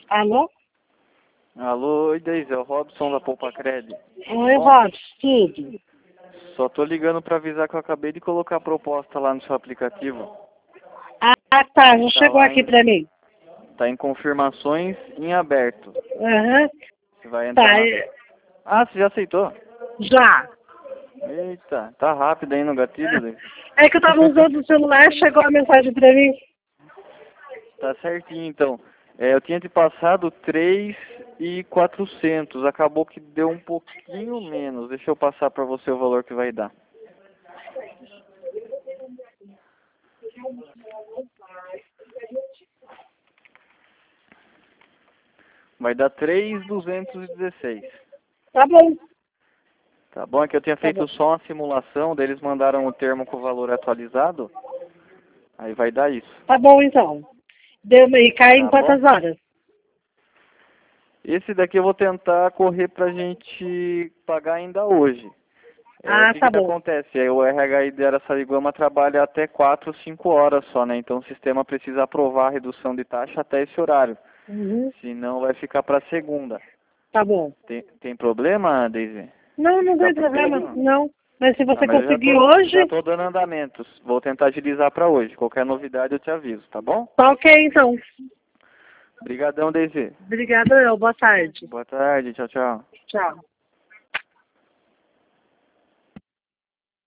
Alô? Alô, oi Deise, é o Robson da Poupa Cred. Oi, Robson, tudo. Só tô ligando pra avisar que eu acabei de colocar a proposta lá no seu aplicativo. Ah, tá, já Tá chegou lá aqui pra mim. tá em confirmações em aberto. Aham. Você vai entrar Tá, na... Ah, você já aceitou? já. Eita, tá rápido aí no gatilho, Deise. É que eu tava usando o celular, chegou a mensagem pra mim. Tá certinho, então. Eu tinha te passado 3.400, acabou que deu um pouquinho menos. Deixa eu passar pra você o valor que vai dar. Vai dar 3.216. Tá bom, Tá bom? É que eu tinha tá bom. feito só uma simulação, daí eles mandaram o termo com o valor atualizado. Aí vai dar isso. Tá bom, então. E cai em Tá bom? quantas horas? Esse daqui eu vou tentar correr pra gente pagar ainda hoje. O Ah, que tá que bom. acontece? O RHI de Araçariguama trabalha até 4 ou 5 horas só, né? Então o sistema precisa aprovar a redução de taxa até esse horário. Uhum. Senão vai ficar para segunda. Tá bom. Tem problema, Daisy? Não, não Dá tem pra problema, continuar? não. Mas se Ah, você mas eu conseguir já hoje, tô dando andamentos. Vou tentar agilizar para hoje. Qualquer novidade eu te aviso, tá bom? tá ok, então. Obrigadão, Daisy. Obrigada, boa tarde. Boa tarde, tchau, tchau. Tchau.